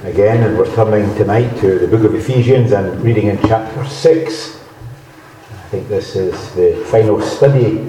again, and we're turning tonight to the book of Ephesians and reading in chapter 6. I think this is the final study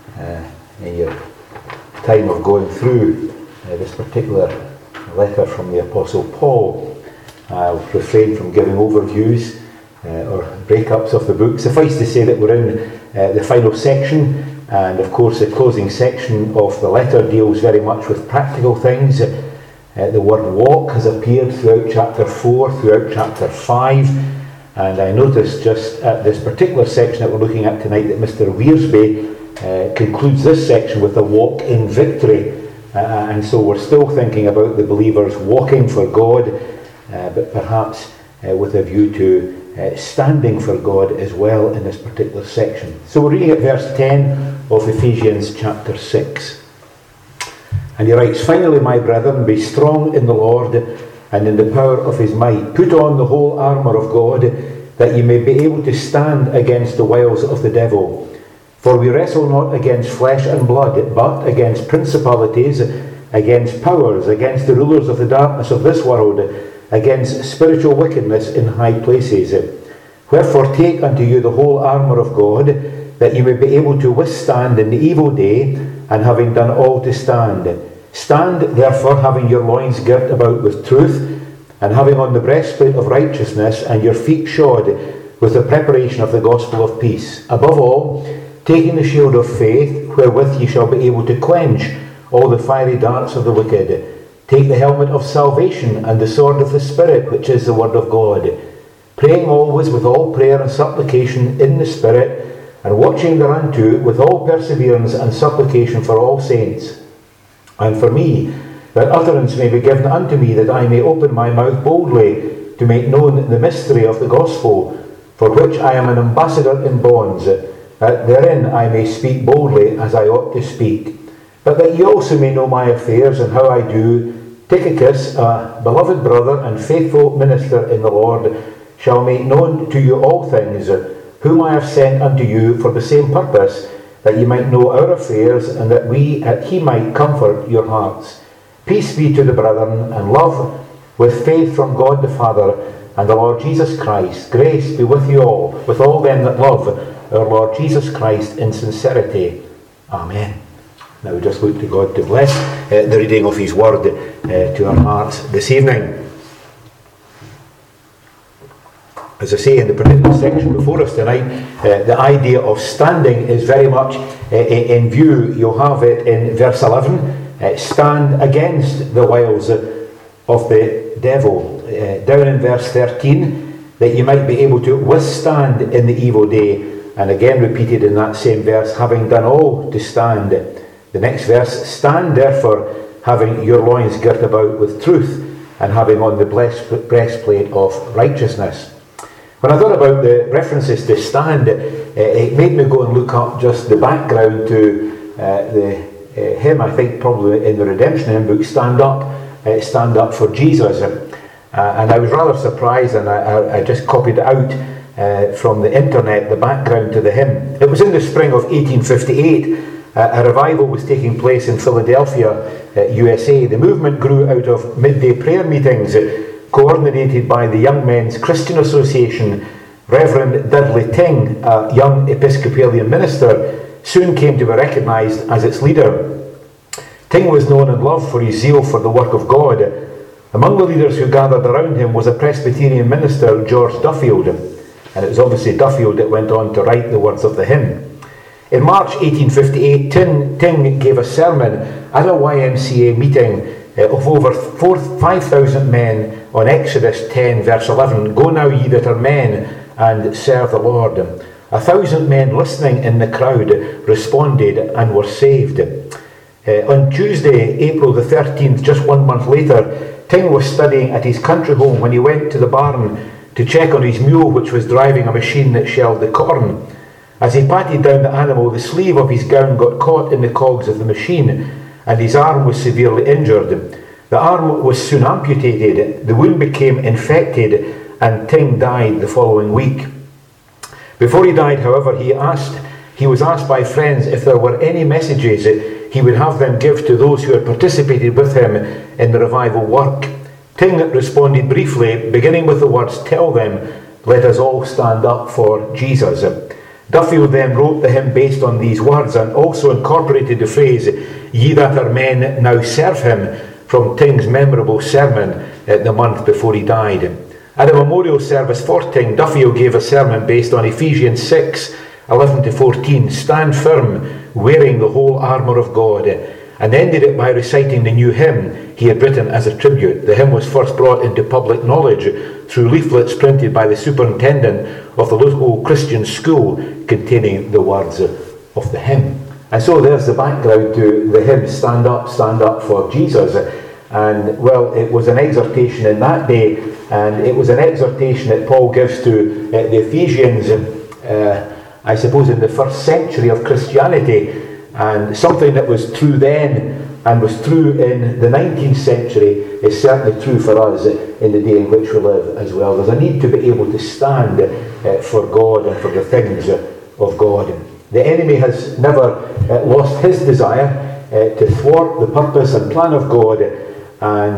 in your time of going through this particular letter from the Apostle Paul. I'll refrain from giving overviews or breakups of the book. Suffice to say that we're in the final section, and of course the closing section of the letter deals very much with practical things. The word walk has appeared throughout chapter 4, throughout chapter 5, and I noticed just at this particular section that we're looking at tonight that Mr. Wearsby concludes this section with a walk in victory, and so we're still thinking about the believers walking for God, but perhaps with a view to standing for God as well in this particular section. So we're reading at verse 10 of Ephesians chapter 6. And he writes, "Finally, my brethren, be strong in the Lord and in the power of his might. Put on the whole armour of God, that ye may be able to stand against the wiles of the devil. For we wrestle not against flesh and blood, but against principalities, against powers, against the rulers of the darkness of this world, against spiritual wickedness in high places. Wherefore take unto you the whole armour of God, that ye may be able to withstand in the evil day, and having done all to stand. Stand therefore, having your loins girt about with truth, and having on the breastplate of righteousness, and your feet shod with the preparation of the gospel of peace. Above all, taking the shield of faith, wherewith ye shall be able to quench all the fiery darts of the wicked. Take the helmet of salvation, and the sword of the Spirit, which is the word of God. Praying always with all prayer and supplication in the Spirit, and watching thereunto with all perseverance and supplication for all saints, and for me, that utterance may be given unto me, that I may open my mouth boldly to make known the mystery of the gospel, for which I am an ambassador in bonds, that therein I may speak boldly as I ought to speak. But that ye also may know my affairs and how I do, Tychicus, a beloved brother and faithful minister in the Lord, shall make known to you all things, whom I have sent unto you for the same purpose, that ye might know our affairs, and that he might comfort your hearts. Peace be to the brethren, and love with faith from God the Father and the Lord Jesus Christ. Grace be with you all, with all them that love our Lord Jesus Christ in sincerity. Amen." Now we just look to God to bless the reading of his word to our hearts this evening. As I say, in the particular section before us tonight, the idea of standing is very much in view. You'll have it in verse 11, stand against the wiles of the devil. Down in verse 13, that you might be able to withstand in the evil day. And again repeated in that same verse, having done all to stand. The next verse, stand therefore, having your loins girt about with truth, and having on the breastplate of righteousness. When I thought about the references to stand, it made me go and look up just the background to the hymn, I think probably in the Redemption hymn book, Stand Up for Jesus. And I was rather surprised, and I just copied it out from the internet, the background to the hymn. It was in the spring of 1858. A revival was taking place in Philadelphia, USA. The movement grew out of midday prayer meetings coordinated by the Young Men's Christian Association. Reverend Dudley Ting, a young Episcopalian minister, soon came to be recognised as its leader. Ting was known and loved for his zeal for the work of God. Among the leaders who gathered around him was a Presbyterian minister, George Duffield, and it was obviously Duffield that went on to write the words of the hymn. In March 1858, Ting gave a sermon at a YMCA meeting of over 5,000 men on Exodus 10 verse 11, "Go now ye that are men, and serve the Lord." 1,000 men listening in the crowd responded and were saved. On Tuesday, April the 13th, just 1 month later, Ting was studying at his country home when he went to the barn to check on his mule, which was driving a machine that shelled the corn. As he patted down the animal, the sleeve of his gown got caught in the cogs of the machine, and his arm was severely injured. The arm was soon amputated, the wound became infected, and Ting died the following week. Before he died, however, he was asked by friends if there were any messages he would have them give to those who had participated with him in the revival work. Ting responded briefly, beginning with the words, "Tell them, let us all stand up for Jesus." Duffield then wrote the hymn based on these words and also incorporated the phrase, "Ye that are men, now serve him," from Ting's memorable sermon the month before he died. At a memorial service for Ting, Duffield gave a sermon based on Ephesians 6:11-14, "Stand firm, wearing the whole armour of God," and ended it by reciting the new hymn he had written as a tribute. The hymn was first brought into public knowledge through leaflets printed by the superintendent of the local Christian school containing the words of the hymn. And so there's the background to the hymn, stand up for Jesus. And well, it was an exhortation in that day, and it was an exhortation that Paul gives to the Ephesians, I suppose in the first century of Christianity, and something that was true then and was true in the 19th century is certainly true for us in the day in which we live as well. There's a need to be able to stand for God and for the things of God. The enemy has never lost his desire to thwart the purpose and plan of God, and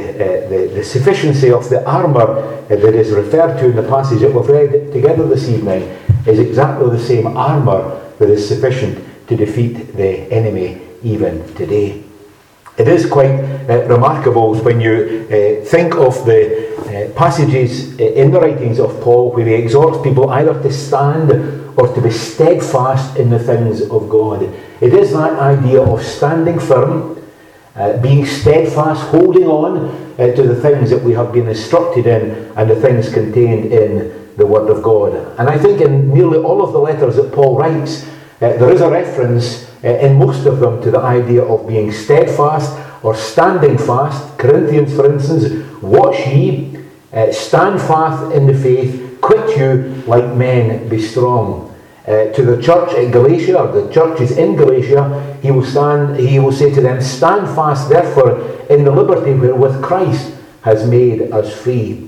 the sufficiency of the armour that is referred to in the passage that we've read together this evening is exactly the same armour that is sufficient to defeat the enemy even today. It is quite remarkable when you think of the passages in the writings of Paul where he exhorts people either to stand or to be steadfast in the things of God. It is that idea of standing firm, being steadfast, holding on to the things that we have been instructed in and the things contained in the Word of God. And I think in nearly all of the letters that Paul writes, there is a reference in most of them to the idea of being steadfast or standing fast. Corinthians, for instance, watch ye, stand fast in the faith, quit you like men, be strong. To the church at Galatia, or the churches in Galatia, he will say to them, stand fast therefore in the liberty wherewith Christ has made us free.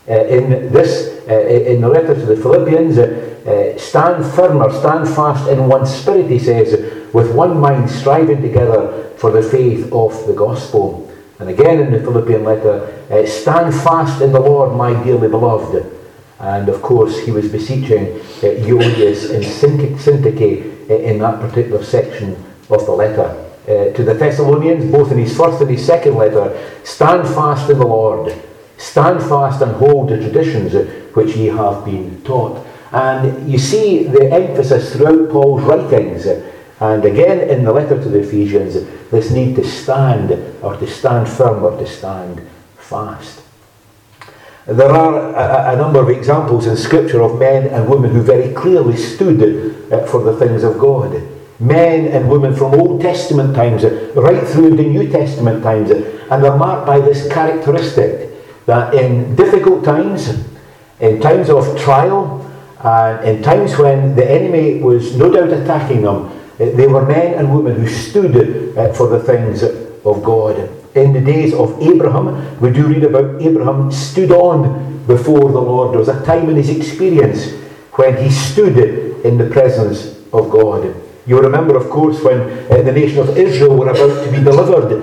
In the letter to the Philippians, stand firm or stand fast in one spirit, he says, with one mind striving together for the faith of the gospel. And again in the Philippian letter, stand fast in the Lord, my dearly beloved. And of course he was beseeching Euodias and Syntyche in that particular section of the letter. To the Thessalonians, both in his first and his second letter, stand fast in the Lord, stand fast and hold the traditions which ye have been taught. And you see the emphasis throughout Paul's writings, and again in the letter to the Ephesians, this need to stand, or to stand firm, or to stand fast. There are a number of examples in Scripture of men and women who very clearly stood for the things of God. Men and women from Old Testament times right through into New Testament times, and they're marked by this characteristic that in difficult times, in times of trial, and in times when the enemy was no doubt attacking them, they were men and women who stood for the things of God. In the days of Abraham, we do read about Abraham stood on before the Lord. There was a time in his experience when he stood in the presence of God. You remember, of course, when the nation of Israel were about to be delivered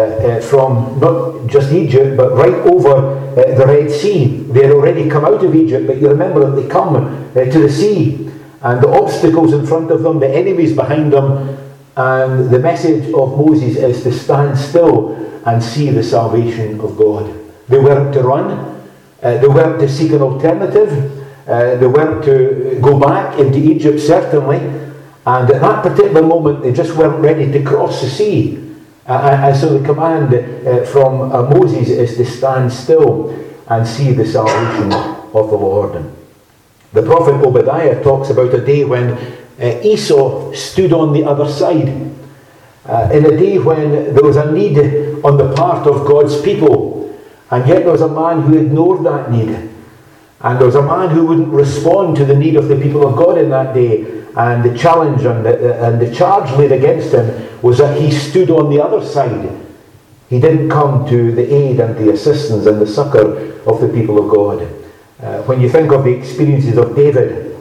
from not just Egypt, but right over the Red Sea. They had already come out of Egypt, but you remember that they come to the sea, and the obstacles in front of them, the enemies behind them, and the message of Moses is to stand still and see the salvation of God. They weren't to run, they weren't to seek an alternative, they weren't to go back into Egypt, certainly. And at that particular moment, they just weren't ready to cross the sea. And so the command from Moses is to stand still and see the salvation of the Lord. The prophet Obadiah talks about a day when Esau stood on the other side. In a day when there was a need on the part of God's people, and yet there was a man who ignored that need. And there was a man who wouldn't respond to the need of the people of God in that day. And the challenge and the charge laid against him was that he stood on the other side. He didn't come to the aid and the assistance and the succour of the people of God. When you think of the experiences of David,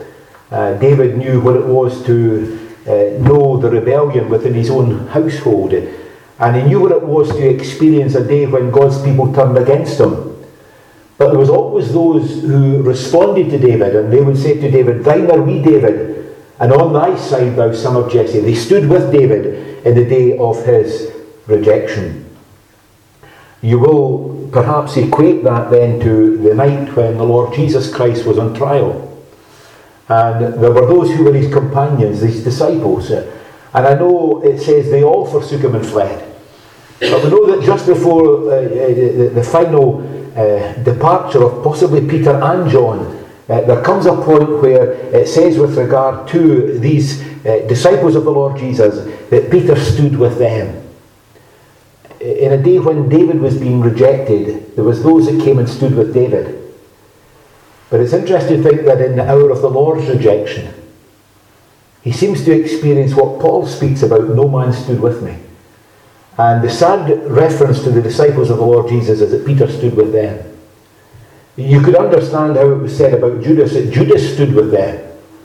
David knew what it was to know the rebellion within his own household. And he knew what it was to experience a day when God's people turned against him. But there was always those who responded to David, and they would say to David, "Thine are we, David, and on thy side, thou son of Jesse." They stood with David in the day of his rejection. You will perhaps equate that then to the night when the Lord Jesus Christ was on trial. And there were those who were his companions, his disciples. And I know it says they all forsook him and fled. But we know that just before the final departure of possibly Peter and John, there comes a point where it says with regard to these disciples of the Lord Jesus that Peter stood with them. In a day when David was being rejected, there was those that came and stood with David. But it's interesting to think that in the hour of the Lord's rejection, he seems to experience what Paul speaks about, "No man stood with me." And the sad reference to the disciples of the Lord Jesus is that Peter stood with them. You could understand how it was said about Judas, that Judas stood with them.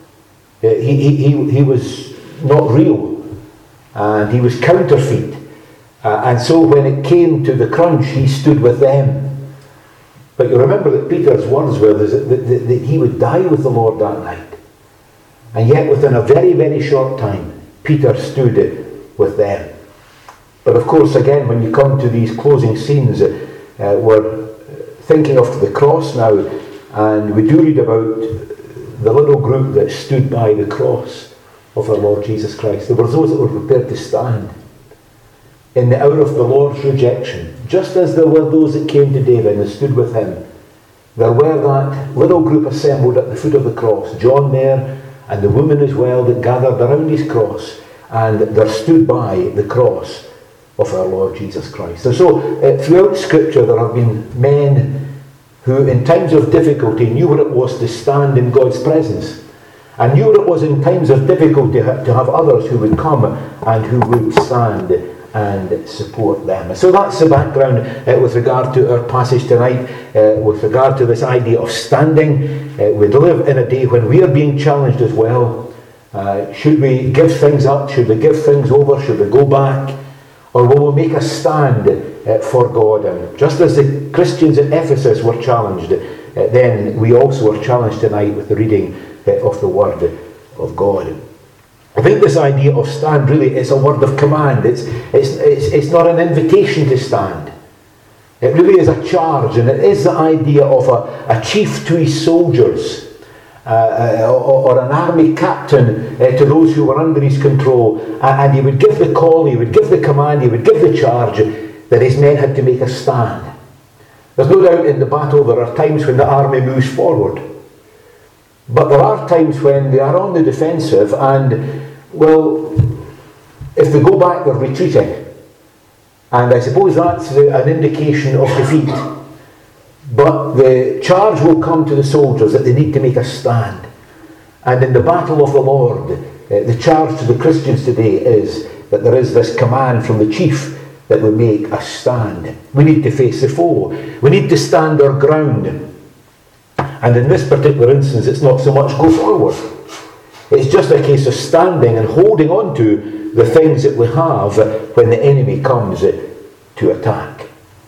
He was not real, and he was counterfeit. And so when it came to the crunch, he stood with them. But you remember that Peter's words were that he would die with the Lord that night. And yet within a very, very short time, Peter stood with them. But of course, again, when you come to these closing scenes, we're thinking of the cross now, and we do read about the little group that stood by the cross of our Lord Jesus Christ. There were those that were prepared to stand in the hour of the Lord's rejection, just as there were those that came to David and stood with him. There were that little group assembled at the foot of the cross, John there, and the women as well that gathered around his cross, and there stood by the cross of our Lord Jesus Christ. And so throughout Scripture there have been men who in times of difficulty knew what it was to stand in God's presence, and knew what it was in times of difficulty to have others who would come and who would stand and support them. And so that's the background with regard to our passage tonight, with regard to this idea of standing. We live in a day when we are being challenged as well. Should we give things up? Should we give things over? Should we go back? Or will we make a stand for God? And just as the Christians at Ephesus were challenged, then we also are challenged tonight with the reading of the Word of God. I think this idea of stand really is a word of command. It's not an invitation to stand. It really is a charge, and it is the idea of a chief to his soldiers, or an army captain to those who were under his control, and he would give the call, he would give the command, he would give the charge that his men had to make a stand. There's no doubt in the battle there are times when the army moves forward. But there are times when they are on the defensive, and, well, if they go back, they're retreating. And I suppose that's an indication of defeat. But the charge will come to the soldiers that they need to make a stand. And in the battle of the Lord, the charge to the Christians today is that there is this command from the chief that we make a stand. We need to face the foe. We need to stand our ground. And in this particular instance, it's not so much go forward. It's just a case of standing and holding on to the things that we have when the enemy comes to attack.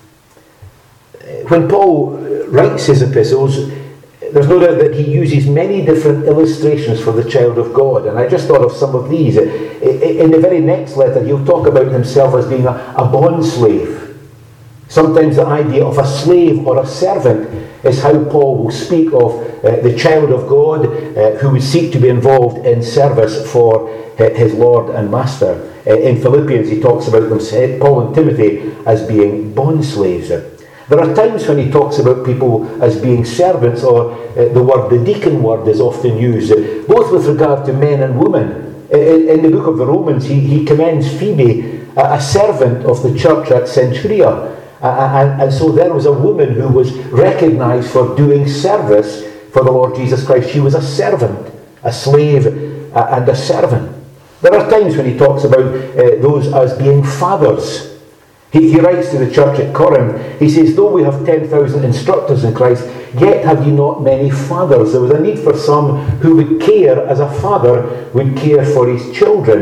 When Paul writes his epistles, there's no doubt that he uses many different illustrations for the child of God. And I just thought of some of these. In the very next letter, he'll talk about himself as being a bond slave. Sometimes the idea of a slave or a servant is how Paul will speak of the child of God who would seek to be involved in service for his Lord and Master. In Philippians he talks about them, Paul and Timothy, as being bond slaves. There are times when he talks about people as being servants, or the deacon word is often used, both with regard to men and women. In the book of the Romans he commends Phoebe, a servant of the church at Centuria. And so there was a woman who was recognized for doing service for the Lord Jesus Christ. She was a servant, a slave, and a servant. There are times when he talks about those as being fathers. He writes to the church at Corinth, he says, though we have 10,000 instructors in Christ, yet have ye not many fathers. There was a need for some who would care, as a father would care for his children.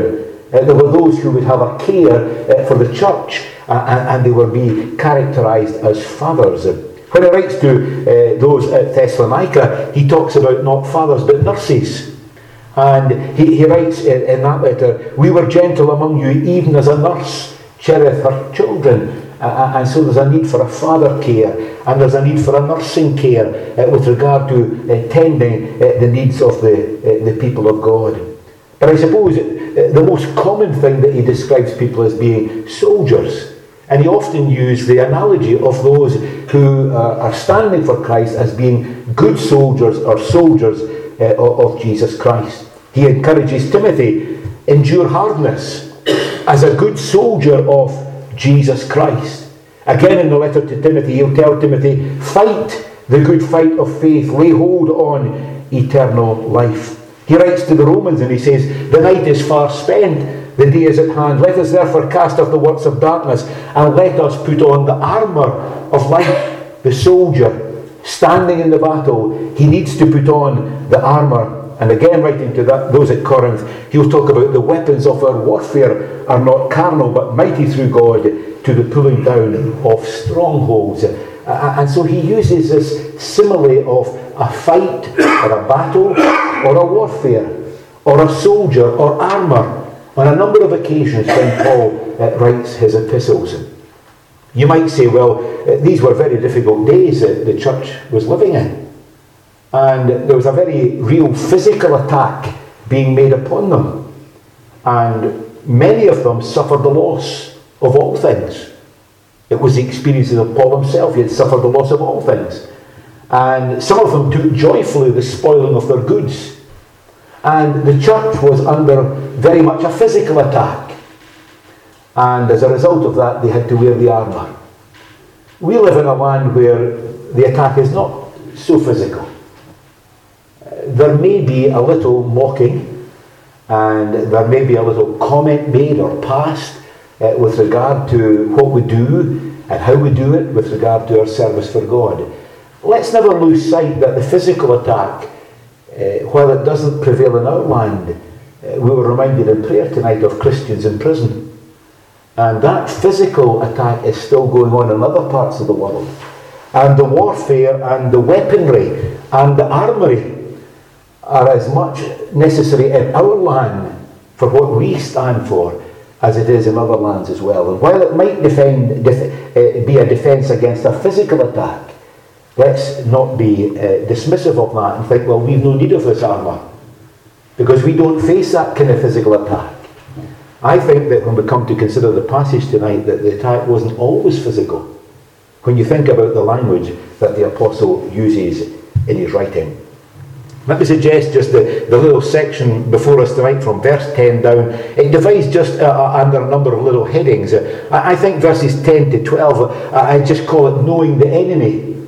There were those who would have a care for the church, and they would be characterised as fathers. When he writes to those at Thessalonica, he talks about not fathers but nurses. And he writes in that letter, "We were gentle among you, even as a nurse cherisheth her children." And so there's a need for a father care, and there's a need for a nursing care with regard to tending the needs of the people of God. But I suppose the most common thing that he describes people as being soldiers. And he often used the analogy of those who are standing for Christ as being good soldiers or soldiers of Jesus Christ. He encourages Timothy, endure hardness as a good soldier of Jesus Christ. Again in the letter to Timothy, he'll tell Timothy, fight the good fight of faith, lay hold on eternal life. He writes to the Romans and he says, the night is far spent, the day is at hand. Let us therefore cast off the works of darkness and let us put on the armour of light. The soldier standing in the battle, he needs to put on the armour. And again, writing to those at Corinth, he'll talk about the weapons of our warfare are not carnal, but mighty through God to the pulling down of strongholds. And so he uses this simile of a fight or a battle or a warfare or a soldier or armour on a number of occasions when Paul writes his epistles. You might say, well, these were very difficult days that the church was living in. And there was a very real physical attack being made upon them. And many of them suffered the loss of all things. It was the experiences of Paul himself. He had suffered the loss of all things. And some of them took joyfully the spoiling of their goods. And the church was under very much a physical attack. And as a result of that, they had to wear the armour. We live in a land where the attack is not so physical. There may be a little mocking, and there may be a little comment made or passed with regard to what we do and how we do it with regard to our service for God. Let's never lose sight that the physical attack, while it doesn't prevail in our land, we were reminded in prayer tonight of Christians in prison. And that physical attack is still going on in other parts of the world. And the warfare and the weaponry and the armoury are as much necessary in our land for what we stand for as it is in other lands as well. And while it might be a defence against a physical attack, let's not be dismissive of that and think, well, we've no need of this armour because we don't face that kind of physical attack. I think that when we come to consider the passage tonight, that the attack wasn't always physical. When you think about the language that the apostle uses in his writing. Let me suggest just the little section before us tonight from verse 10 down. It divides just under a number of little headings. I think verses 10 to 12, I just call it knowing the enemy.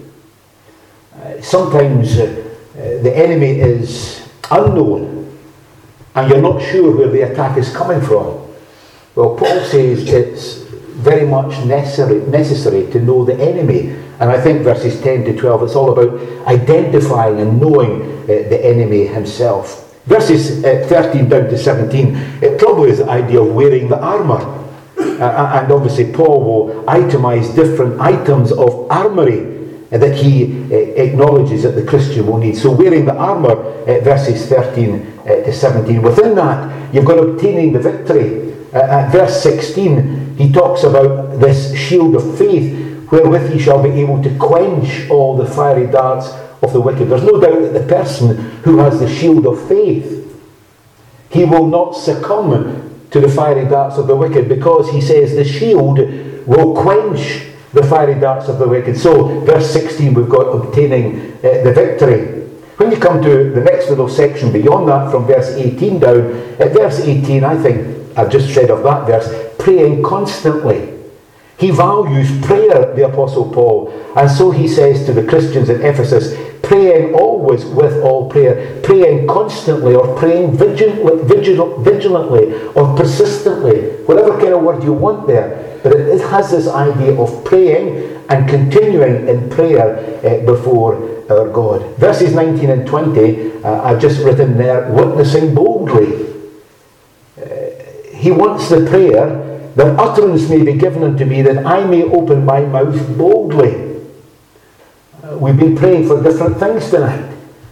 Sometimes the enemy is unknown and you're not sure where the attack is coming from. Well, Paul says it's very much necessary to know the enemy. And I think verses 10 to 12, it's all about identifying and knowing the enemy himself. Verses 13 down to 17, it probably is the idea of wearing the armour. And obviously Paul will itemise different items of armoury that he acknowledges that the Christian will need. So wearing the armour, verses 13 to 17. Within that, you've got obtaining the victory. At verse 16, he talks about this shield of faith, wherewith he shall be able to quench all the fiery darts of the wicked. There's no doubt that the person who has the shield of faith, he will not succumb to the fiery darts of the wicked, because he says the shield will quench the fiery darts of the wicked. So, verse 16, we've got obtaining the victory. When you come to the next little section beyond that, from verse 18 down, at verse 18, I think I've just read of that verse, praying constantly. He values prayer, the Apostle Paul, and so he says to the Christians in Ephesus, praying always with all prayer, praying constantly, or praying vigilantly, or persistently, whatever kind of word you want there. But it has this idea of praying and continuing in prayer before our God. Verses 19 and 20, I've just written there, witnessing boldly. he wants the prayer that utterance may be given unto me, that I may open my mouth boldly. We've been praying for different things tonight.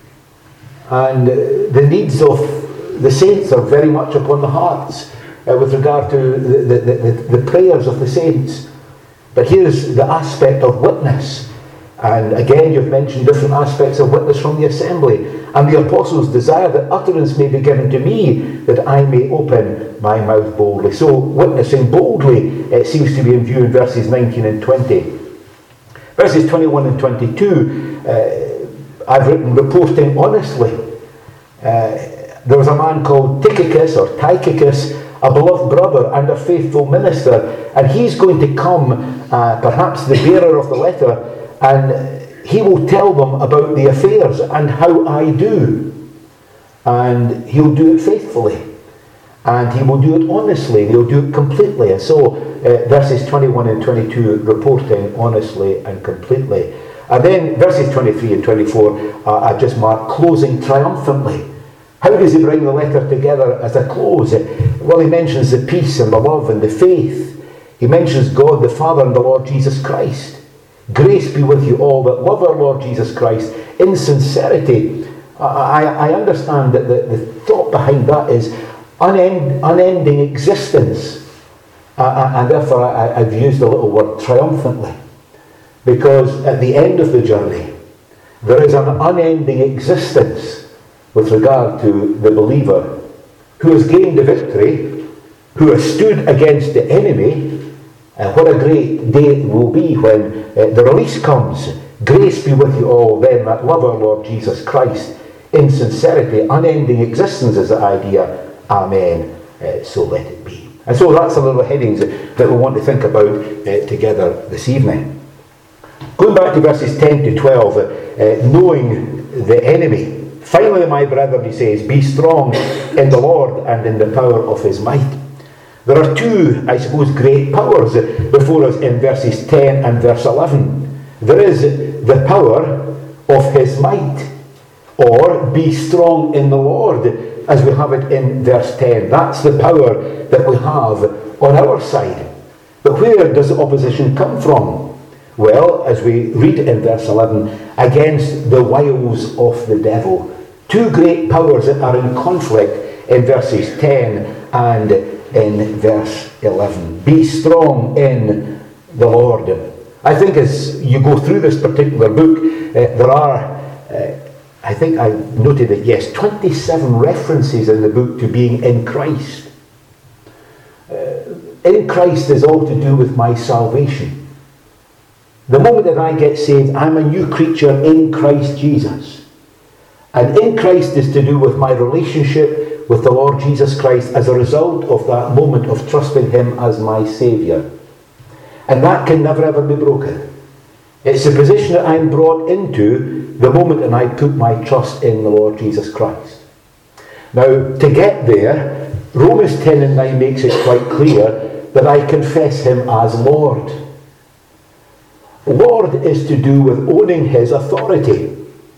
And the needs of the saints are very much upon the hearts with regard to the prayers of the saints. But here's the aspect of witness. And again, you've mentioned different aspects of witness from the assembly. And the apostles desire that utterance may be given to me, that I may open my mouth boldly. So, witnessing boldly, it seems to be in view in verses 19 and 20. Verses 21 and 22, I've written, reporting honestly. There was a man called Tychicus, a beloved brother and a faithful minister, and he's going to come, perhaps the bearer of the letter, and he will tell them about the affairs and how I do. And he'll do it faithfully. And he will do it honestly. He'll do it completely. And so, verses 21 and 22, reporting honestly and completely. And then, verses 23 and 24, I just marked closing triumphantly. How does he bring the letter together as a close? Well, he mentions the peace and the love and the faith. He mentions God the Father and the Lord Jesus Christ. Grace be with you all that love our Lord Jesus Christ in sincerity. I understand that the thought behind that is unending existence. And therefore I've used the little word triumphantly. Because at the end of the journey, there is an unending existence with regard to the believer who has gained the victory, who has stood against the enemy. What a great day it will be when the release comes. Grace be with you all, them that love our Lord Jesus Christ in sincerity. Unending existence is the idea. Amen. So let it be. And so that's the little headings that we want to think about together this evening. Going back to verses 10 to 12, knowing the enemy. Finally, my brethren, he says, be strong in the Lord and in the power of his might. There are two, I suppose, great powers before us in verses 10 and verse 11. There is the power of his might, or be strong in the Lord, as we have it in verse 10. That's the power that we have on our side. But where does the opposition come from? Well, as we read in verse 11, against the wiles of the devil. Two great powers that are in conflict in verses 10 and in verse 11. Be strong in the Lord. I think as you go through this particular book, there are, I think I noted it, yes, 27 references in the book to being in Christ. In Christ is all to do with my salvation. The moment that I get saved, I'm a new creature in Christ Jesus. And in Christ is to do with my relationship with the Lord Jesus Christ as a result of that moment of trusting him as my Saviour. And that can never ever be broken. It's the position that I'm brought into the moment that I put my trust in the Lord Jesus Christ. Now, to get there, Romans 10 and 9 makes it quite clear that I confess him as Lord. Lord is to do with owning his authority.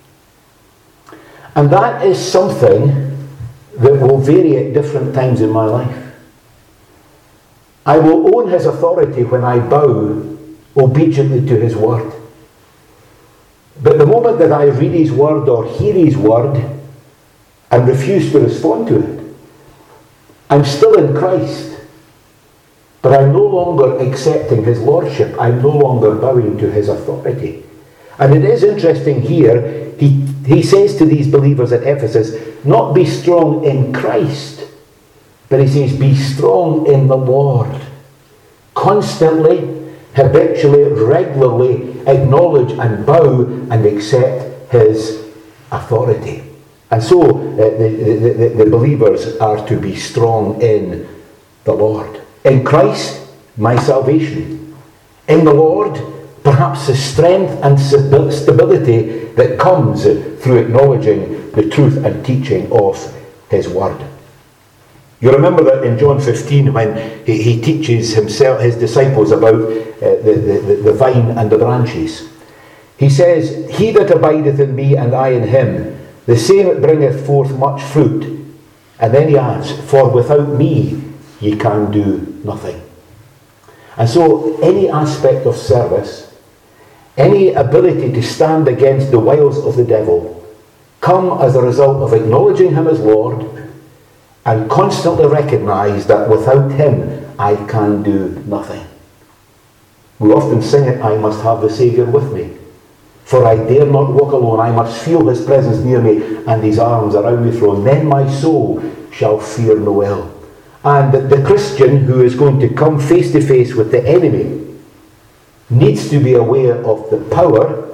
And that is something that will vary at different times in my life. I will own his authority when I bow obediently to his word. But the moment that I read his word or hear his word and refuse to respond to it, I'm still in Christ. But I'm no longer accepting his lordship. I'm no longer bowing to his authority. And it is interesting here, he says to these believers at Ephesus, not be strong in Christ, but he says be strong in the Lord. Constantly, habitually, regularly acknowledge and bow and accept his authority. And so the believers are to be strong in the Lord. In Christ, my salvation. In the Lord, perhaps the strength and stability that comes through acknowledging the truth and teaching of his word. You remember that in John 15 when he teaches his disciples about the vine and the branches. He says, he that abideth in me and I in him, the same that bringeth forth much fruit. And then he adds, for without me ye can do nothing. And so any aspect of service, any ability to stand against the wiles of the devil, come as a result of acknowledging him as Lord and constantly recognise that without him I can do nothing. We often sing it, I must have the Saviour with me. For I dare not walk alone, I must feel his presence near me and his arms around me thrown. Then my soul shall fear no ill. And the Christian who is going to come face to face with the enemy needs to be aware of the power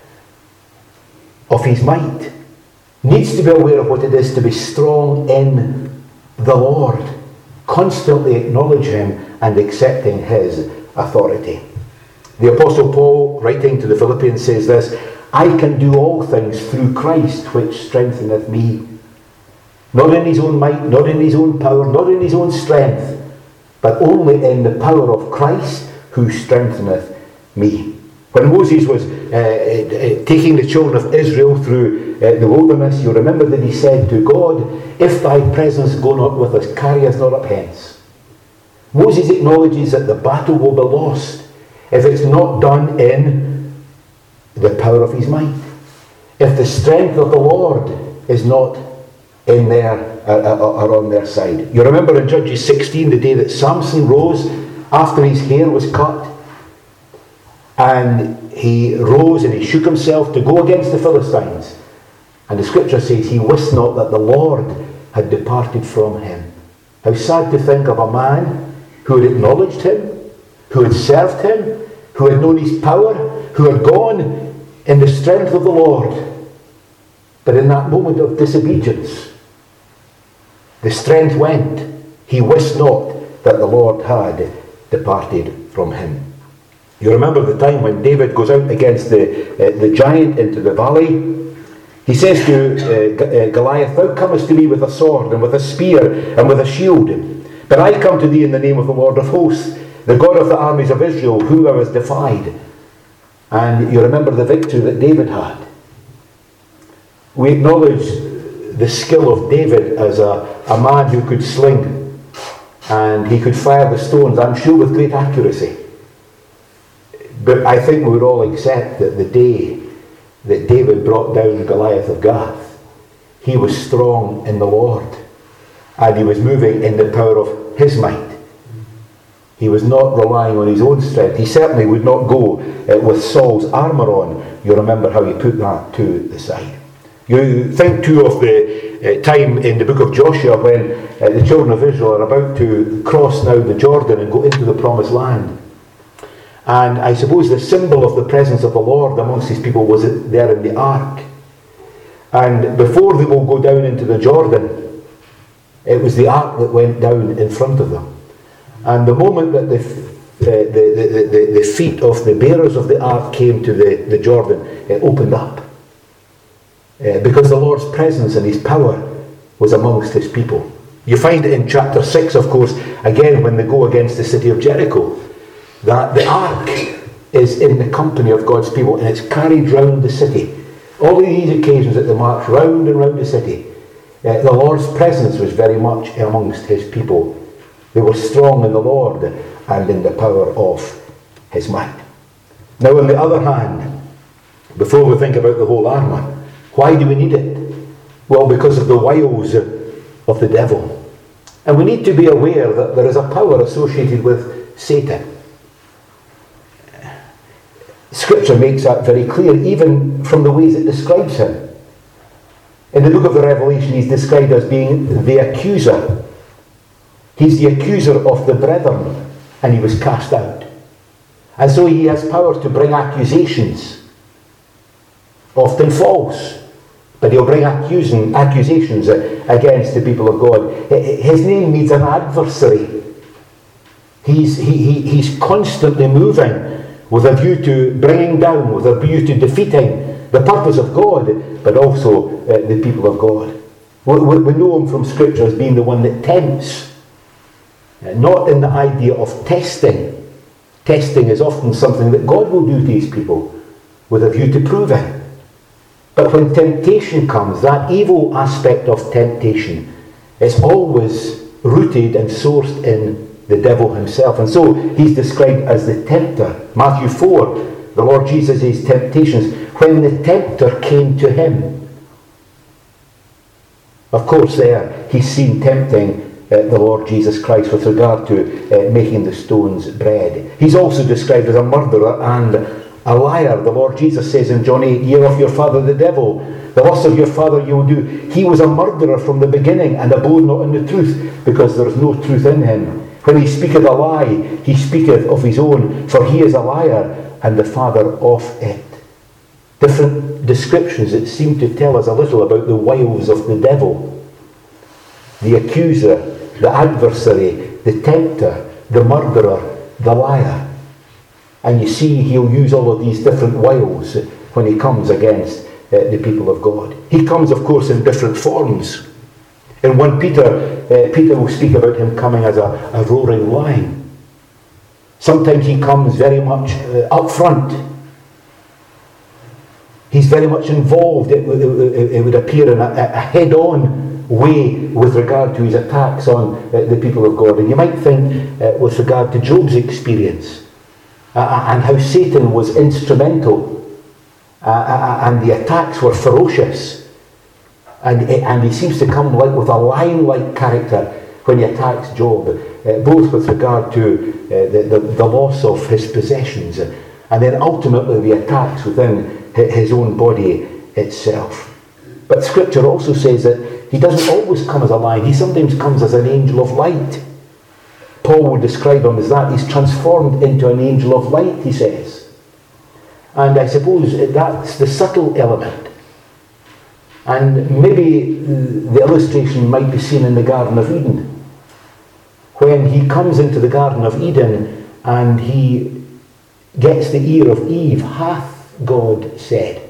of his might. Needs to be aware of what it is to be strong in the Lord. Constantly acknowledge him and accepting his authority. The Apostle Paul, writing to the Philippians, says this, I can do all things through Christ which strengtheneth me. Not in his own might, not in his own power, not in his own strength, but only in the power of Christ who strengtheneth me. When Moses was taking the children of Israel through the wilderness, you remember that he said to God, if thy presence go not with us, carry us not up hence. Moses acknowledges that the battle will be lost if it's not done in the power of his might. If the strength of the Lord is not in there or on their side. You remember in Judges 16, the day that Samson rose after his hair was cut, and he rose and he shook himself to go against the Philistines. And the scripture says he wist not that the Lord had departed from him. How sad to think of a man who had acknowledged him, who had served him, who had known his power, who had gone in the strength of the Lord. But in that moment of disobedience, the strength went. He wist not that the Lord had departed from him. You remember the time when David goes out against the giant into the valley. He says to Goliath, thou comest to me with a sword and with a spear and with a shield, but I come to thee in the name of the Lord of hosts, the God of the armies of Israel, who thou hast defied. And you remember the victory that David had. We acknowledge the skill of David as a man who could sling, and he could fire the stones, I'm sure, with great accuracy. But I think we would all accept that the day that David brought down Goliath of Gath, he was strong in the Lord, and he was moving in the power of his might. He was not relying on his own strength. He certainly would not go with Saul's armour on. You remember how he put that to the side. You think too of the time in the book of Joshua when the children of Israel are about to cross now the Jordan and go into the promised land. And I suppose the symbol of the presence of the Lord amongst his people was there in the ark. And before they will go down into the Jordan, it was the ark that went down in front of them. And the moment that the feet of the bearers of the ark came to the Jordan, it opened up. Because the Lord's presence and his power was amongst his people. You find it in chapter 6, of course, again when they go against the city of Jericho, that the ark is in the company of God's people and it's carried round the city. All of these occasions that they march round and round the city, the Lord's presence was very much amongst his people. They were strong in the Lord and in the power of his might. Now, on the other hand, before we think about the whole armour, why do we need it? Well, because of the wiles of the devil. And we need to be aware that there is a power associated with Satan. Scripture makes that very clear, even from the ways it describes him. In the book of the Revelation, he's described as being the accuser. He's the accuser of the brethren, and he was cast out. And so he has power to bring accusations, often false, but he'll bring accusations against the people of God. His name means an adversary. He's constantly moving with a view to bringing down, with a view to defeating the purpose of God, but also the people of God. We know him from Scripture as being the one that tempts. Not in the idea of testing. Testing is often something that God will do to his people with a view to proving. But when temptation comes, that evil aspect of temptation is always rooted and sourced in the devil himself. And so he's described as the tempter. Matthew 4, the Lord Jesus' temptations, when the tempter came to him. Of course, there he's seen tempting the Lord Jesus Christ with regard to making the stones bread. He's also described as a murderer and a liar. The Lord Jesus says in John 8, "Ye are of your father the devil, the lust of your father you will do." He was a murderer from the beginning, and abode not in the truth, because there is no truth in him. When he speaketh a lie, he speaketh of his own, for he is a liar, and the father of it. Different descriptions that seem to tell us a little about the wiles of the devil. The accuser, the adversary, the tempter, the murderer, the liar. And you see, he'll use all of these different wiles when he comes against the people of God. He comes, of course, in different forms. In 1 Peter, Peter will speak about him coming as a roaring lion. Sometimes he comes very much up front. He's very much involved. It would appear in a head-on way with regard to his attacks on the people of God. And you might think with regard to Job's experience and how Satan was instrumental and the attacks were ferocious. And he seems to come like with a lion-like character when he attacks Job, both with regard to the loss of his possessions and then ultimately the attacks within his own body itself. But Scripture also says that he doesn't always come as a lion. He sometimes comes as an angel of light. Paul would describe him as that. He's transformed into an angel of light, he says. And I suppose that's the subtle element. And maybe the illustration might be seen in the Garden of Eden. When he comes into the Garden of Eden and he gets the ear of Eve, "Hath God said?"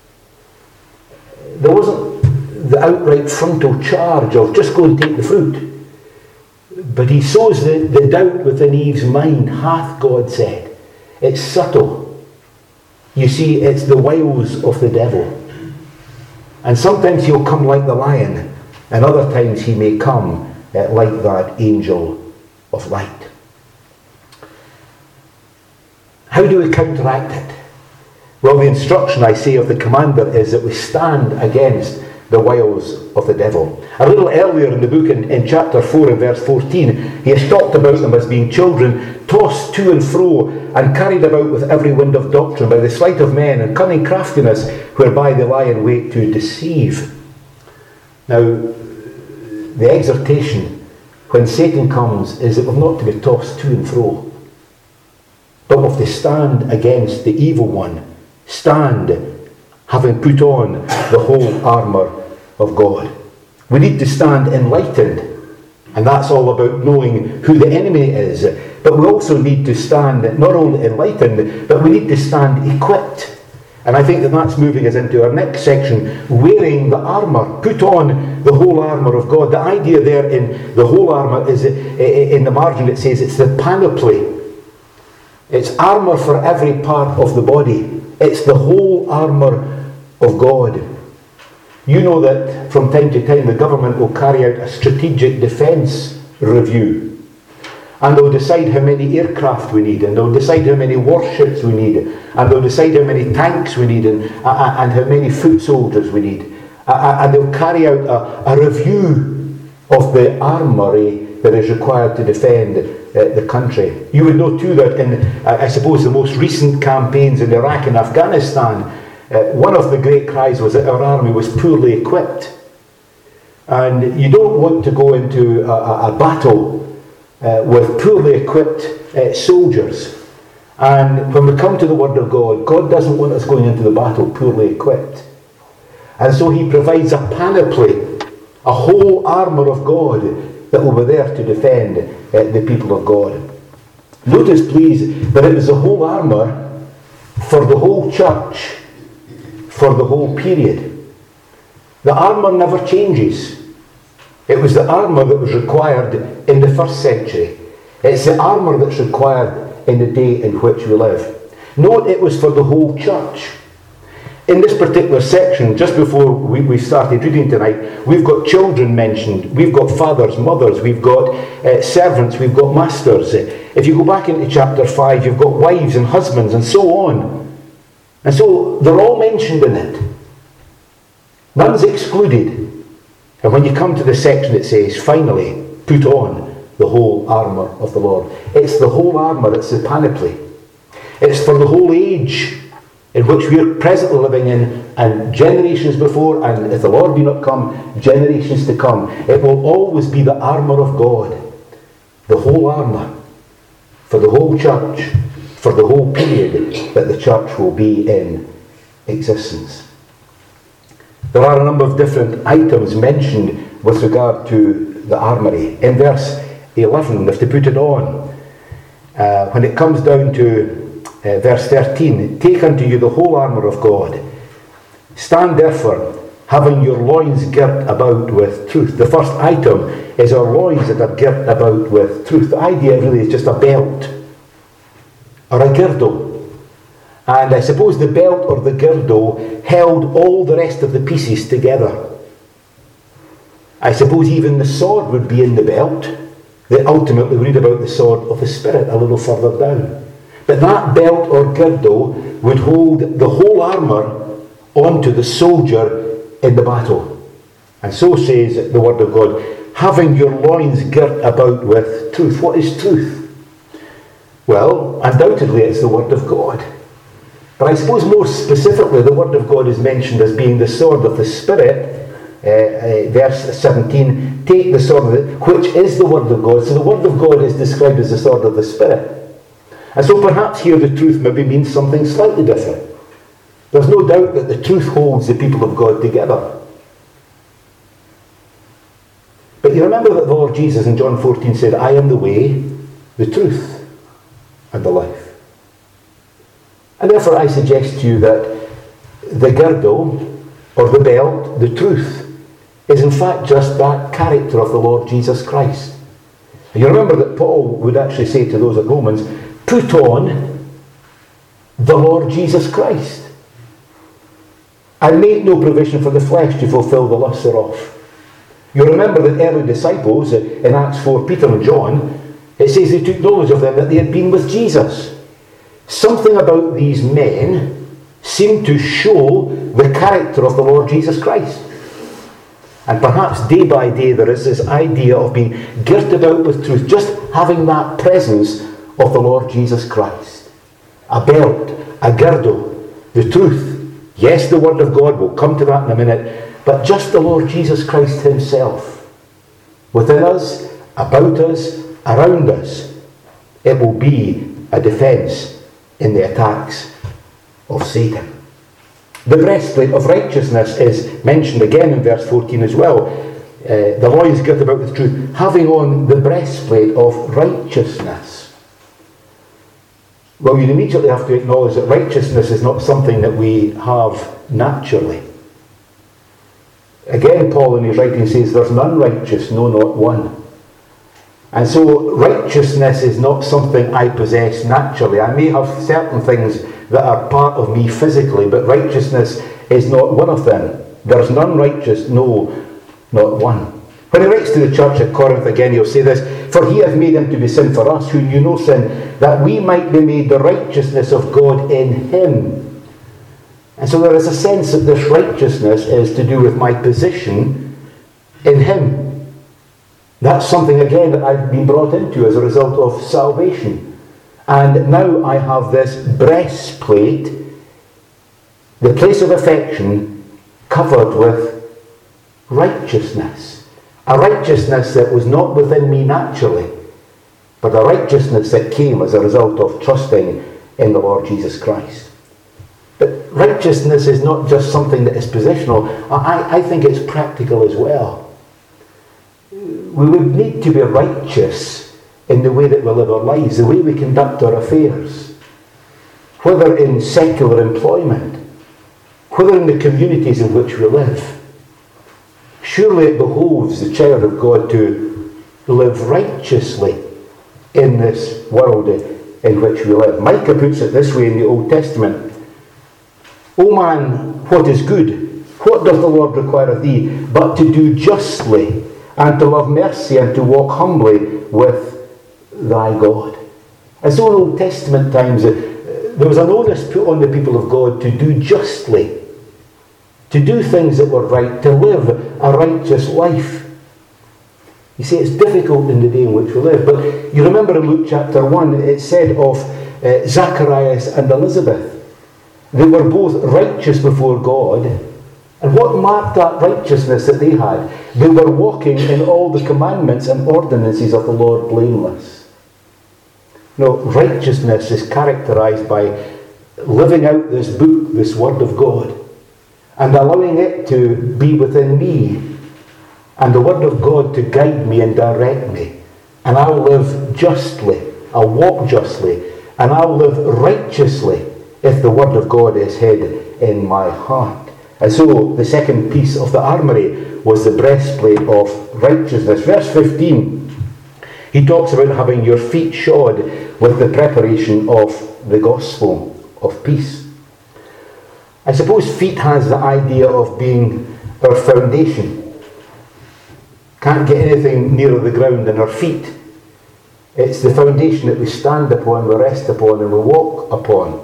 There wasn't the outright frontal charge of just go and take the fruit. But he sows the doubt within Eve's mind, "Hath God said?" It's subtle. You see, it's the wiles of the devil. And sometimes he'll come like the lion, and other times he may come like that angel of light. How do we counteract it? Well, the instruction, I say, of the commander is that we stand against the wiles of the devil. A little earlier in the book, in chapter 4 and verse 14, he has talked about them as being children tossed to and fro and carried about with every wind of doctrine by the sleight of men and cunning craftiness whereby they lie in wait to deceive. Now, the exhortation when Satan comes is that we're not to be tossed to and fro, but we're to stand against the evil one. Stand, having put on the whole armour of God. We need to stand enlightened, and that's all about knowing who the enemy is. But we also need to stand not only enlightened, but we need to stand equipped. And I think that that's moving us into our next section, wearing the armour. Put on the whole armour of God. The idea there in the whole armour is, in the margin it says, it's the panoply. It's armour for every part of the body. It's the whole armour of God. You know that from time to time the government will carry out a strategic defence review. And they'll decide how many aircraft we need, and they'll decide how many warships we need, and they'll decide how many tanks we need, and how many foot soldiers we need. And they'll carry out a review of the armoury that is required to defend the country. You would know too that in, I suppose, the most recent campaigns in Iraq and Afghanistan, one of the great cries was that our army was poorly equipped. And you don't want to go into a battle with poorly equipped soldiers. And when we come to the Word of God, God doesn't want us going into the battle poorly equipped. And so he provides a panoply, a whole armour of God that will be there to defend the people of God. Notice, please, that it was the whole armour for the whole church, for the whole period. The armour never changes. It was the armour that was required in the first century. It's the armour that's required in the day in which we live. Note, it was for the whole church. In this particular section, just before we started reading tonight, we've got children mentioned, we've got fathers, mothers, we've got servants, we've got masters. If you go back into chapter 5, you've got wives and husbands and so on. And so they're all mentioned in it. None's excluded. And when you come to the section it says, finally, put on the whole armour of the Lord. It's the whole armour, it's the panoply. It's for the whole age in which we are presently living in, and generations before, and if the Lord be not come, generations to come. It will always be the armour of God, the whole armour, for the whole church, for the whole period that the church will be in existence. There are a number of different items mentioned with regard to the armoury. In verse 11, we have to put it on. When it comes down to verse 13, take unto you the whole armour of God. Stand therefore, having your loins girt about with truth. The first item is our loins that are girt about with truth. The idea really is just a belt or a girdle. And I suppose the belt or the girdle held all the rest of the pieces together. I suppose even the sword would be in the belt. They ultimately read about the sword of the Spirit a little further down. But that belt or girdle would hold the whole armour onto the soldier in the battle. And so says the Word of God, having your loins girt about with truth. What is truth? Well, undoubtedly it's the Word of God. But I suppose more specifically the Word of God is mentioned as being the sword of the Spirit. Verse 17, take the sword of the, which is the Word of God. So the Word of God is described as the sword of the Spirit. And so perhaps here the truth maybe means something slightly different. There's no doubt that the truth holds the people of God together. But you remember that the Lord Jesus in John 14 said, I am the way, the truth, and the life. And therefore I suggest to you that the girdle, or the belt, the truth, is in fact just that character of the Lord Jesus Christ. And you remember that Paul would actually say to those at Romans, put on the Lord Jesus Christ. And make no provision for the flesh to fulfill the lusts thereof. You remember that early disciples in Acts 4, Peter and John, it says they took knowledge of them that they had been with Jesus. Something about these men seemed to show the character of the Lord Jesus Christ. And perhaps day by day there is this idea of being girt about with truth, just having that presence of the Lord Jesus Christ. A belt, a girdle, the truth. Yes, the Word of God, we'll come to that in a minute, but just the Lord Jesus Christ himself. Within us, about us, around us, it will be a defence in the attacks of Satan. The breastplate of righteousness is mentioned again in verse 14 as well. The loins girt about with truth, having on the breastplate of righteousness. Well, you immediately have to acknowledge that righteousness is not something that we have naturally. Again, Paul in his writing says, there's none righteous, no, not one. And so righteousness is not something I possess naturally. I may have certain things that are part of me physically, but righteousness is not one of them. There's none righteous, no, not one. When he writes to the church at Corinth again, he'll say this, for he hath made him to be sin for us, who knew no sin, that we might be made the righteousness of God in him. And so there is a sense that this righteousness is to do with my position in him. That's something, again, that I've been brought into as a result of salvation. And now I have this breastplate, the place of affection, covered with righteousness. A righteousness that was not within me naturally, but a righteousness that came as a result of trusting in the Lord Jesus Christ. But righteousness is not just something that is positional. I think it's practical as well. We would need to be righteous in the way that we live our lives, the way we conduct our affairs, whether in secular employment, whether in the communities in which we live. Surely it behoves the child of God to live righteously in this world in which we live. Micah puts it this way in the Old Testament. O man, what is good? What doth the Lord require of thee? But to do justly, and to love mercy, and to walk humbly with thy God. And so in Old Testament times, there was an onus put on the people of God to do justly, to do things that were right, to live a righteous life. You see, it's difficult in the day in which we live, but you remember in Luke chapter 1, it said of Zacharias and Elizabeth, they were both righteous before God. And what marked that righteousness that they had? They were walking in all the commandments and ordinances of the Lord blameless. No, righteousness is characterized by living out this book, this Word of God, and allowing it to be within me, and the Word of God to guide me and direct me. And I'll live justly, I'll walk justly, and I'll live righteously if the Word of God is hid in my heart. And so the second piece of the armoury was the breastplate of righteousness. Verse 15, he talks about having your feet shod with the preparation of the gospel of peace. I suppose feet has the idea of being our foundation. Can't get anything nearer the ground than our feet. It's the foundation that we stand upon, we rest upon, and we walk upon.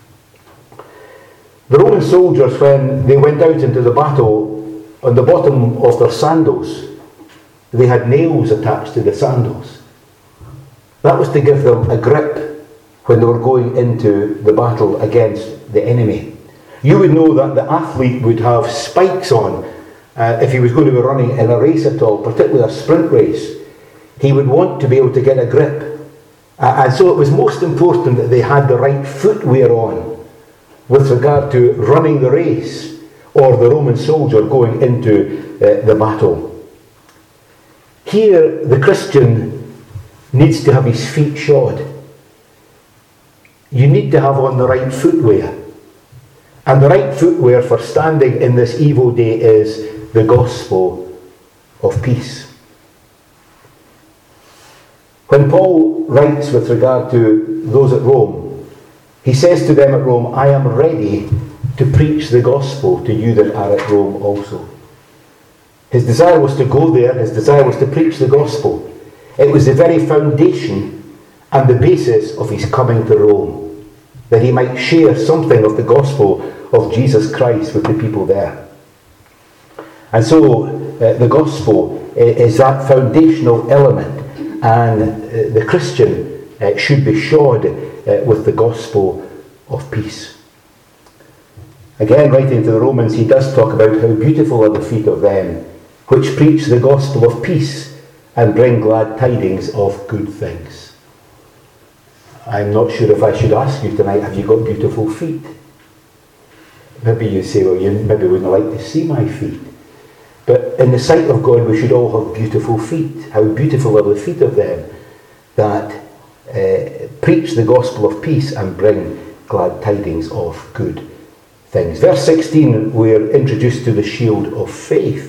The Roman soldiers, when they went out into the battle, on the bottom of their sandals, they had nails attached to the sandals. That was to give them a grip when they were going into the battle against the enemy. You would know that the athlete would have spikes on if he was going to be running in a race at all, particularly a sprint race. He would want to be able to get a grip. And so it was most important that they had the right footwear on with regard to running the race, or the Roman soldier going into the battle. Here, the Christian needs to have his feet shod. You need to have on the right footwear. And the right footwear for standing in this evil day is the gospel of peace. When Paul writes with regard to those at Rome, he says to them at Rome, I am ready to preach the gospel to you that are at Rome also. His desire was to go there, his desire was to preach the gospel. It was the very foundation and the basis of his coming to Rome, that he might share something of the gospel of Jesus Christ with the people there. And so the gospel is that foundational element, and the Christian should be shod with the gospel of peace. Again, writing to the Romans, he does talk about how beautiful are the feet of them which preach the gospel of peace and bring glad tidings of good things. I'm not sure if I should ask you tonight, have you got beautiful feet? Maybe you say, well, you maybe wouldn't like to see my feet. But in the sight of God, we should all have beautiful feet. How beautiful are the feet of them that preach the gospel of peace and bring glad tidings of good things. Verse 16, we're introduced to the shield of faith.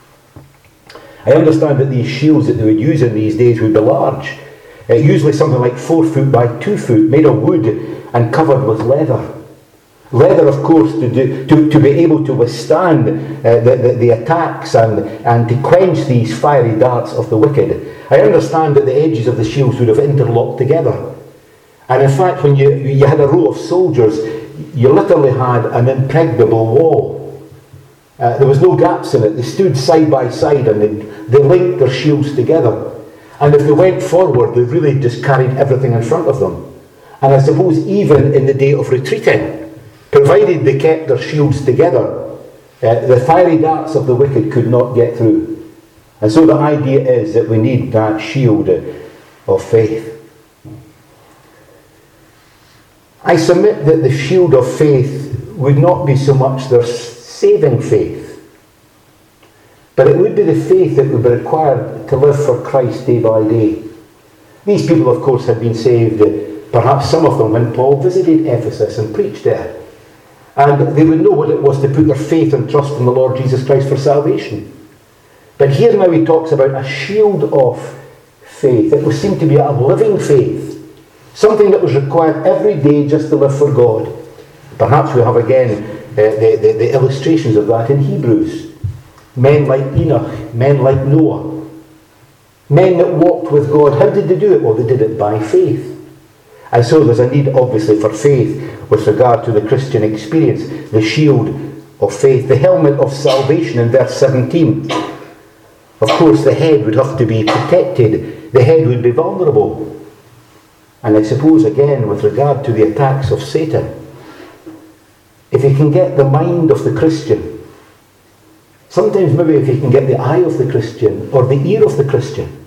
I understand that these shields that they would use in these days would be large, usually something like 4 foot by 2 foot, made of wood and covered with leather. Leather, of course, to be able to withstand the attacks and to quench these fiery darts of the wicked. I understand that the edges of the shields would have interlocked together. And in fact, when you had a row of soldiers, you literally had an impregnable wall. There was no gaps in it. They stood side by side and they linked their shields together. And if they went forward, they really just carried everything in front of them. And I suppose even in the day of retreating, provided they kept their shields together, the fiery darts of the wicked could not get through. And so the idea is that we need that shield of faith. I submit that the shield of faith would not be so much their saving faith, but it would be the faith that would be required to live for Christ day by day. These people, of course, had been saved, perhaps some of them, when Paul visited Ephesus and preached there. And they would know what it was to put their faith and trust in the Lord Jesus Christ for salvation. But here now he talks about a shield of faith. It would seem to be a living faith, something that was required every day just to live for God. Perhaps we have again the illustrations of that in Hebrews. Men like Enoch, men like Noah, men that walked with God. How did they do it? Well, they did it by faith. And so there's a need, obviously, for faith with regard to the Christian experience. The shield of faith, the helmet of salvation in verse 17. Of course, the head would have to be protected. The head would be vulnerable. And I suppose, again, with regard to the attacks of Satan, if you can get the mind of the Christian, sometimes maybe if you can get the eye of the Christian or the ear of the Christian,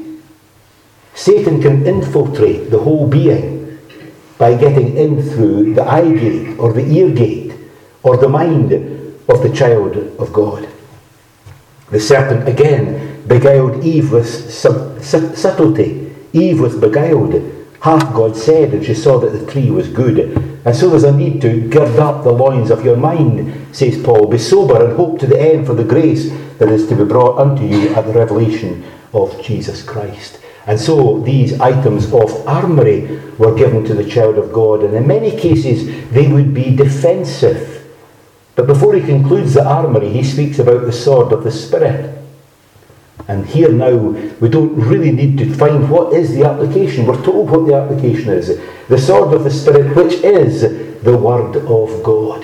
Satan can infiltrate the whole being by getting in through the eye gate or the ear gate or the mind of the child of God. The serpent again beguiled Eve with subtlety. Eve was beguiled. Hath God said, and she saw that the tree was good. And so there's a need to gird up the loins of your mind, says Paul. Be sober and hope to the end for the grace that is to be brought unto you at the revelation of Jesus Christ. And so these items of armoury were given to the child of God, and in many cases they would be defensive. But before he concludes the armoury, he speaks about the sword of the Spirit. And here now, we don't really need to find what is the application. We're told what the application is. The sword of the Spirit, which is the Word of God.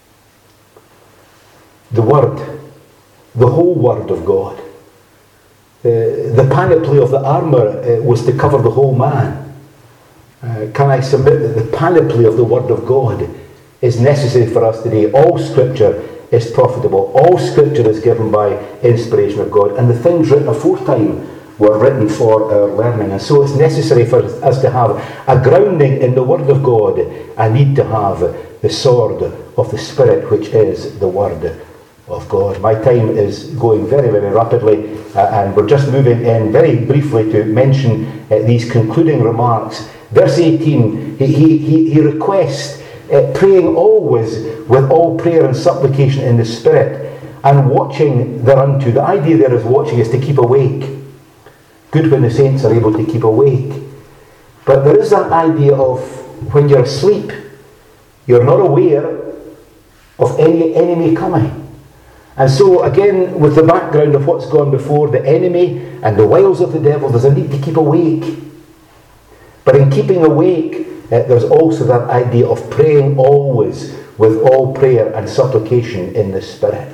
The Word. The whole Word of God. The panoply of the armour was to cover the whole man. Can I submit that the panoply of the Word of God is necessary for us today? All Scripture is profitable. All Scripture is given by inspiration of God. And the things written aforetime were written for our learning. And so it's necessary for us to have a grounding in the Word of God. I need to have the sword of the Spirit, which is the Word of God. My time is going very, very rapidly, and we're just moving in very briefly to mention these concluding remarks. Verse 18, he requests praying always with all prayer and supplication in the Spirit, and watching thereunto. The idea there is watching is to keep awake. Good when the saints are able to keep awake. But there is that idea of when you're asleep, you're not aware of any enemy coming. And so again, with the background of what's gone before, the enemy and the wiles of the devil, there's a need to keep awake. But in keeping awake, there's also that idea of praying always with all prayer and supplication in the Spirit.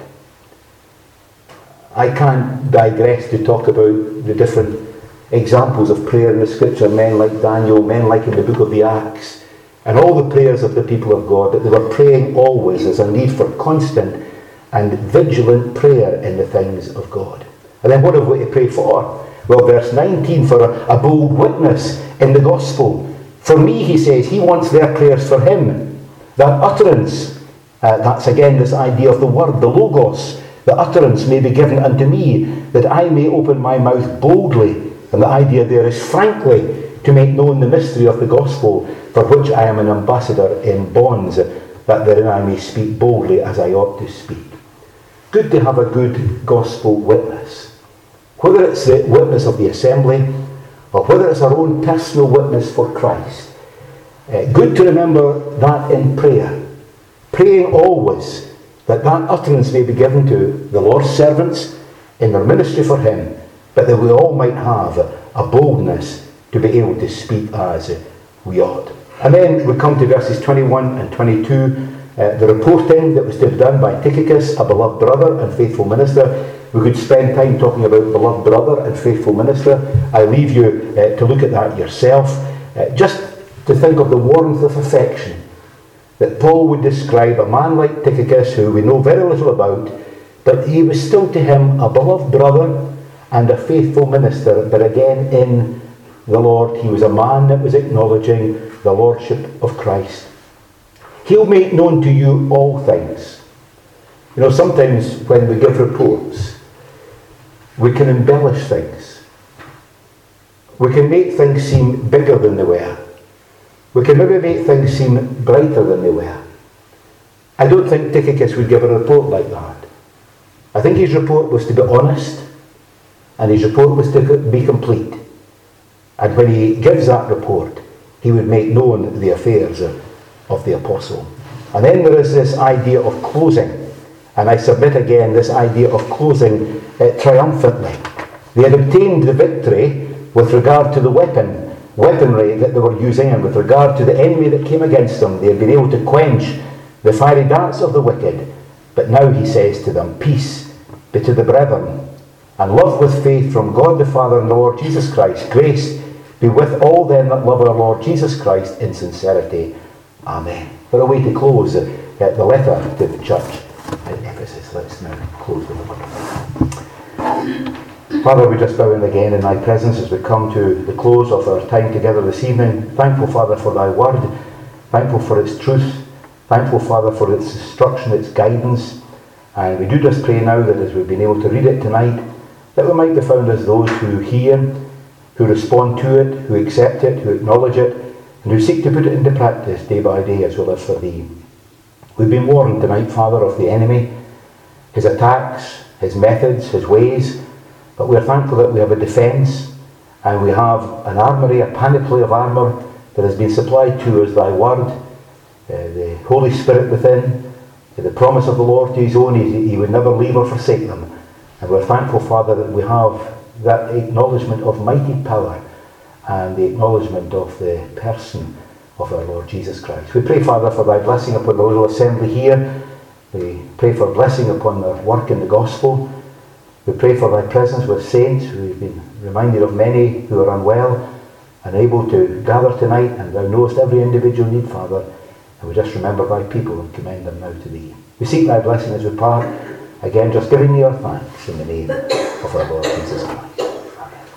I can't digress to talk about the different examples of prayer in the Scripture, men like Daniel, men like in the book of the Acts, and all the prayers of the people of God, that they were praying always. There's a need for constant and vigilant prayer in the things of God. And then what have we to pray for? Well, verse 19, for a bold witness in the gospel. For me, he says, he wants their prayers for him. That utterance, that's again this idea of the word, the logos. The utterance may be given unto me, that I may open my mouth boldly. And the idea there is frankly to make known the mystery of the gospel, for which I am an ambassador in bonds, that therein I may speak boldly as I ought to speak. Good to have a good gospel witness. Whether it's the witness of the assembly, or whether it's our own personal witness for Christ. Good to remember that in prayer. Praying always that that utterance may be given to the Lord's servants in their ministry for him, but that we all might have a boldness to be able to speak as we ought. And then we come to verses 21 and 22, the reporting that was to be done by Tychicus, a beloved brother and faithful minister. We could spend time talking about beloved brother and faithful minister. I leave you to look at that yourself. Just to think of the warmth of affection that Paul would describe a man like Tychicus, who we know very little about, but he was still to him a beloved brother and a faithful minister. But again, in the Lord, he was a man that was acknowledging the lordship of Christ. He'll make known to you all things. You know, sometimes when we give reports, we can embellish things. We can make things seem bigger than they were. We can maybe make things seem brighter than they were. I don't think Tychicus would give a report like that. I think his report was to be honest, and his report was to be complete. And when he gives that report, he would make known the affairs of the apostle. And then there is this idea of closing. And I submit again this idea of closing triumphantly. They had obtained the victory with regard to the weaponry that they were using, and with regard to the enemy that came against them. They had been able to quench the fiery darts of the wicked. But now he says to them, peace be to the brethren, and love with faith from God the Father and the Lord Jesus Christ. Grace be with all them that love our Lord Jesus Christ in sincerity. Amen. What a way to close the letter to the church at Ephesus. Let's now close the word. Father, we just bow in again in thy presence as we come to the close of our time together this evening. Thankful, Father, for thy word. Thankful for its truth. Thankful, Father, for its instruction, its guidance. And we do just pray now that as we've been able to read it tonight, that we might be found as those who hear, who respond to it, who accept it, who acknowledge it, and who seek to put it into practice day by day as we live for thee. We've been warned tonight, Father, of the enemy, his attacks, his methods, his ways, but we are thankful that we have a defence, and we have an armoury, a panoply of armour that has been supplied to us, thy word, the Holy Spirit within, the promise of the Lord to his own, he would never leave or forsake them. And we're thankful, Father, that we have that acknowledgement of mighty power and the acknowledgement of the person of our Lord Jesus Christ. We pray, Father, for thy blessing upon the little assembly here. We pray for blessing upon their work in the gospel. We pray for thy presence with saints. We've been reminded of many who are unwell, unable to gather tonight, and thou knowest every individual need, Father. And we just remember thy people and commend them now to thee. We seek thy blessing as we part. Again, just giving thee our thanks in the name of our Lord Jesus Christ.